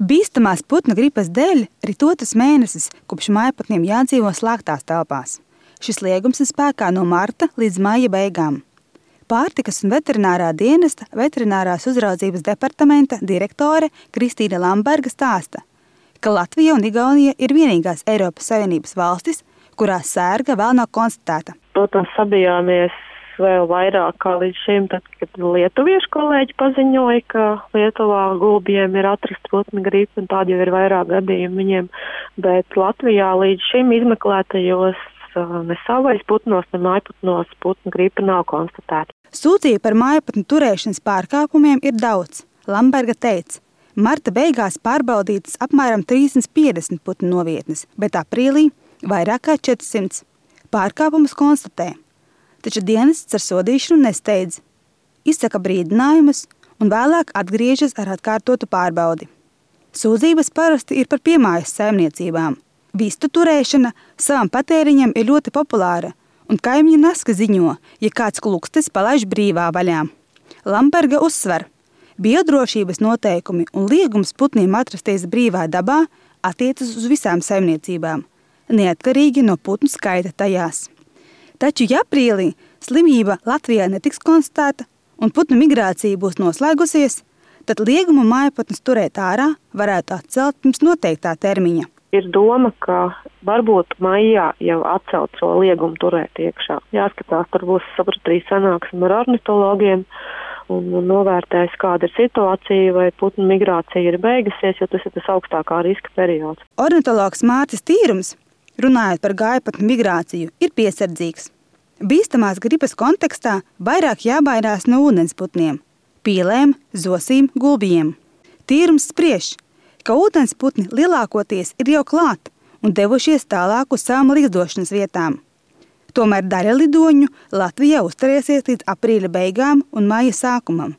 Bīstamās putnu gripas dēļ rit 2. mēnesis, kopš mājputniem jādzīvo slēgtās telpās. Šis liegums ir spēkā no marta līdz maija beigām. Pārtikas un veterinārā dienesta veterinārās uzraudzības departamenta direktore Kristīna Lamberga stāsta, ka Latvija un Igaunija ir vienīgās Eiropas Savienības valstis, kurās sērga vēl nav konstatēta. Protams, sabijāmies vēl vairāk kā līdz šim, tad, kad lietuviešu kolēģi paziņoja, ka Lietuvā gulbjiem ir atrasta putnu gripa, un tādi jau ir vairāk gadījumi viņiem, bet Latvijā līdz šim izmeklētajos ne savais putnos, ne mājputnos putnu gripa nav konstatēta. Sūdzību par mājputnu turēšanas pārkāpumiem ir daudz. Lamberga teica, marta beigās pārbaudītas apmēram 350 putnu novietnes, bet aprīlī vairāk kā 400. Pārkāpumus konstatē, taču dienests ar sodīšanu nesteidz. Izsaka brīdinājumus un vēlāk atgriežas ar atkārtotu pārbaudi. Sūdzības parasti ir par piemājas saimniecībām. Vistu turēšana savam patēriņam ir ļoti populāra, un kaimiņi Naska ziņo, ja kāds klukstis palaiž brīvā vaļā. Lamberga uzsver, biodrošības noteikumi un liegums putniem atrasties brīvā dabā attiecas uz visām saimniecībām, neatkarīgi no putnu skaita tajās. Taču, ja aprīlī slimība Latvijā netiks konstatēta un putnu migrācija būs noslēgusies, tad liegumu mājputnus turēt ārā varētu atcelt pirms noteiktā termiņa. Ir doma, ka varbūt maijā jau atcelt šo liegumu turēt iekšā. Jāskatās, tur būs sapratrīs sanāksme ar ornitologiem un novērtēs, kāda ir situācija, vai putnu migrācija ir beigusies, jo tas ir tas augstākā riska periods. Ornitologs Mārcis Tīrums, runājot par gājputnu migrāciju, ir piesardzīgs. Bīstamās gripas kontekstā vairāk jābaidās no ūdensputniem, pīlēm, zosīm, gulbjiem. Tīrums spriež, ka ūdensputni lielākoties ir jau klāt un devušies tālāk uz savām ligzdošanas vietām. Tomēr daļa lidoņu Latvijā uzturēsies līdz aprīļa beigām un maija sākumam.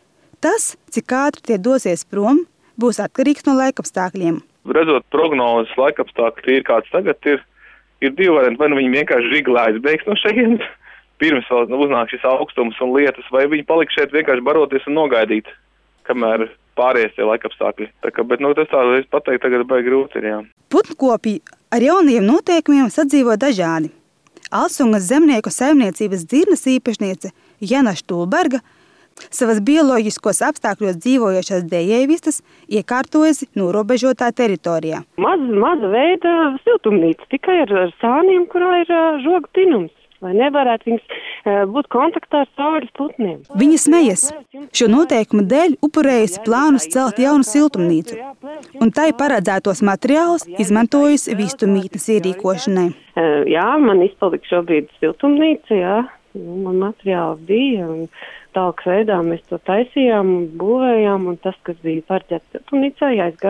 Tas, cik ātri tie dosies prom, būs atkarīgs no laikapstākļiem. Redzot prognozes laikapstākļi, kāds tagad ir divi varianti, vai nu viņi vienkārši žiglājas beigs no šejienes, pirms vēl uznāk šis augstums un lietus, vai viņi paliks šeit vienkārši baroties un nogaidīt, kamēr pāries tie laikapstākļi. Bet tas tā pateikt tagad baigi grūti ir, jā. Putnkopi ar jaunajiem noteikumiem sadzīvo dažādi. Alsungas zemnieku saimniecības dzirnes īpašniece Jana Štulberga savas bioloģiskos apstākļos dzīvojošās dējēvistas iekārtojas norobežotā teritorijā. Maza veida siltumnīca, tikai ar sāniem, kurā ir žogu tinums. Lai nevarētu viņas būt kontaktā ar saules putniem. Viņa smejas. Šo noteikumu dēļ upurējusi plānus celt jaunu siltumnīcu, un tai paredzētos materiālus izmantojusi vistu mītnes ierīkošanai. Jā, man izpalika šobrīd siltumnīca, jā. Man materiāls bija, un tālāk veidā mēs to taisījām un būvējām, un tas, kas bija paredzēts siltumnīcā,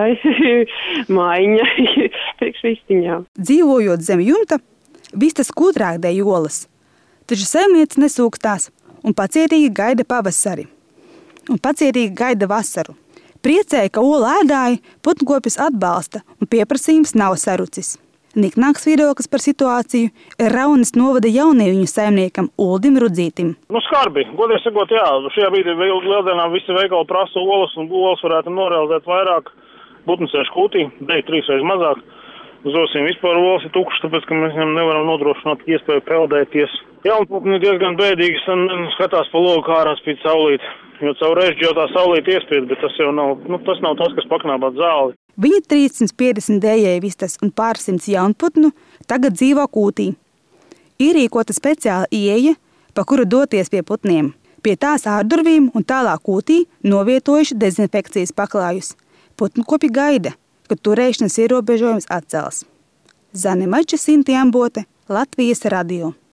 aizgāja mājiņa priekš vistiņām. Dzīvojot zem jumta, vistas kūtrāk dēļ olas, taču saimniece nesūkstās un pacietīgi gaida pavasari un pacietīgi gaida vasaru. Priecēja, ka ola ēdāji putnkopis atbalsta un pieprasījums nav sarucis. Niknāks viedoklis par situāciju ir Raunas novada jaunieviņu saimniekam Uldim Rudzītim. Skarbi. Godīgi sakot, jā, šajā brīdī lieldienā visi veikali prasa olas, un olas varētu norealizēt vairāk putnsēšu kūtī, dēļ 3 reizes mazāk. Zosim vispār olas ir tukšas, tāpēc, ka mēs viņam nevaram nodrošināt iespēju peldēties. Jaunputni ir diezgan bēdīgi, skatās pa logu, kā ārā spīd saulīt. Jo caur režģi jau tā saulīt iespied, bet tas jau nav, tas nav tas, kas paknābāt zāli. Viņa 350 dējēvistas un pārsimts jaunputnu tagad dzīvo kūtī. Ierīkota speciāla ieeja, pa kuru doties pie putniem. Pie tās ārdurvīm un tālāk kūtī novietojuši dezinfekcijas paklājus. Putnkopi gaida, ka turēšanas ierobežojums atcels. Zane Mača, Sinti Ambote, Latvijas radio.